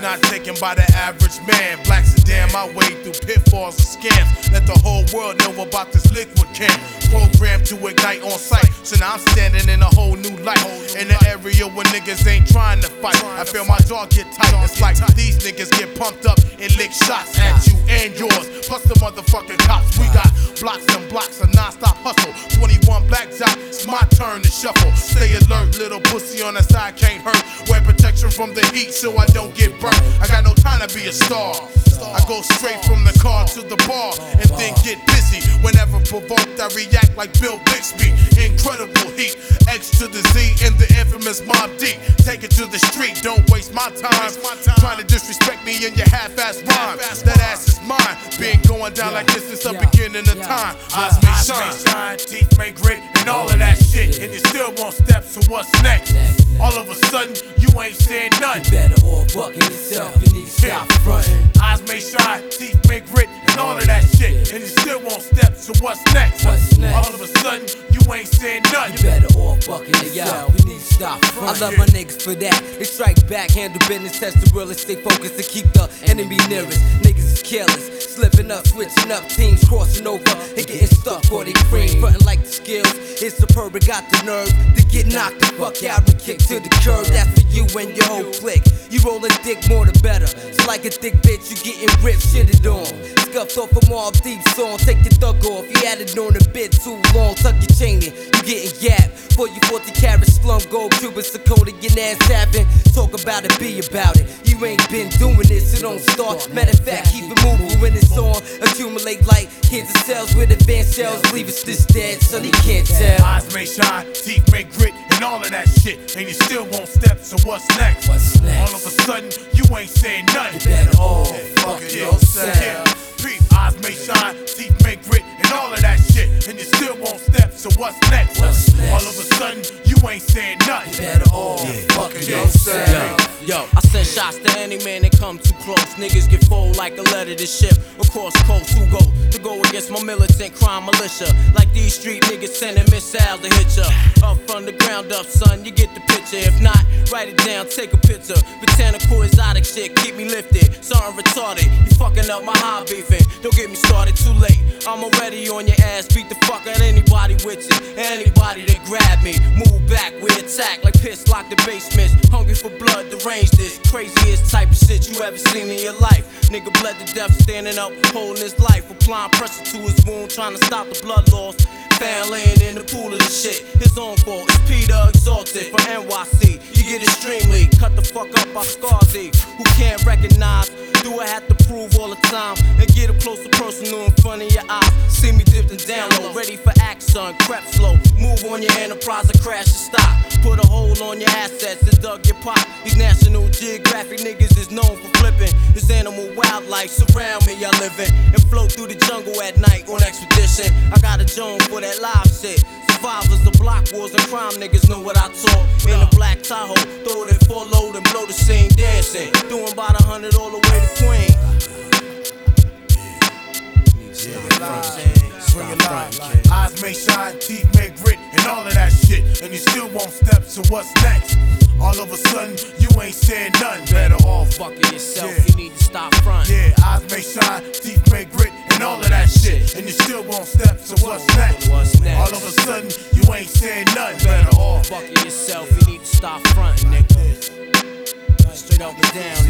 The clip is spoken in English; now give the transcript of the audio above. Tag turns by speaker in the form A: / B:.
A: not taken by the average man. Black sedan, my way through pitfalls and scams. Let the whole world know about this liquid can. Programmed to ignite on sight. So now I'm standing in a whole new light. In the area where niggas ain't trying to fight. I feel my jaw get tight. It's like these niggas get pumped up and lick shots at you and yours. Plus the motherfucking cops. We got blocks and blocks of non-stop hustle. 21 black dot, it's my turn to shuffle. Stay alert, little pussy on the side can't hurt. Wear protection from the heat so I don't get burnt. I got no time to be a star. I go straight from the car to the bar and then get busy. Whenever provoked, I react like Bill Bixby. Incredible heat, X to the Z in the infamous Mob Deep. Take it to the street, don't waste my time trying to disrespect me in your half-ass rhyme. That ass is mine, been going down like this since the beginning of time. Eyes may shine, teeth may grit, and all of that shit. And you still won't step, so what's next? All of a sudden, you ain't saying nothing.
B: You better all bucking yourself, you need to stop frontin'.
A: Eyes may shine, teeth may grit, and all of that shit. And you still won't step, so what's next? All of a sudden, you ain't saying nothing.
B: You better all bucking yourself, you need to stop frontin'. I love my niggas for that. They strike back, handle business, test the realest, stay focused and keep the enemy nearest. Niggas is careless, slipping up, switching up, teams crossing over and getting stuck for they cream. Frontin' like the skills, it's superb, it got the nerve to get knocked the fuck out and kicked to the curb. That's for you and your whole clique. You rollin' dick more the better. So like a thick bitch, you getting ripped, shitted on. Scuffed off a Mobb Deep song, take your thug off. You had it on a bit too long, tuck your chain in, you getting yapped. For you 40 carat slum, gold, Cuban, Sakota, your ass tapping. Talk about it, be about it. You ain't been doing this, so don't start. Matter of fact, keep it moving when it's on. Accumulate like cancer cells with advanced cells. Leave us this dead, so they can't tell.
A: Eyes may shine, teeth may grit, and all of that shit. And you still won't step, so what's next? All of a sudden, you ain't saying nothing.
B: You better all fuck yourself.
A: Eyes may shine, teeth may grit, and all of that shit. And you still won't step, so what's next? All of a sudden, you ain't saying nothing.
B: You better all fuck yourself.
C: Yo, I send shots to any man that come too close. Niggas get fold like a letter to ship across coast. Who to go against my militant crime militia? Like these street niggas sending missiles to hit ya. Up from the ground up, son, you get the picture. If not, write it down, take a picture. Botanical exotic shit, keep me lifted. Something retarded, you fucking up my high beefing. Don't get me started too late. I'm already on your ass, beat the fuck out anybody with you. Anybody that grab me, move back, we attack like piss, lock the basements. Hungry for blood, deranged this craziest type of shit you ever seen in your life. Nigga bled to death, standing up, holding his life. Applying pressure to his wound, trying to stop the blood loss. Found laying in the pool of the shit. His own fault, it's Peter Exalted from NYC. You get extremely cut the fuck up by Scarzy, who can't recognize. Do I have to prove all the time and get up close to personal in front of your eyes? See me dipped and down low, ready for action, crap slow. Move on your enterprise and crash and stop. Put a hold on your assets and dug your pot. These National Geographic niggas is known for flipping. This animal wildlife surround me, I live in. And float through the jungle at night on expedition. I got a Joan for that live shit. Survivors of block wars and crime niggas know what I talk. In a black Tahoe, throw it in full load and blow the scene dancing. Doing about 100 all the way to Queen.
A: Eyes may shine, teeth may grit, and all of that shit. And you still won't step, so what's next? All of a sudden, you ain't saying nothing.
C: Better all fucking yourself, you need to stop frontin'.
A: Yeah, eyes may shine, teeth may grit, and all of that shit. And you still won't step, so what's next? All of a sudden, you ain't saying nothing.
C: Better all fucking yourself, you need to stop frontin', nigga. Straight up and down.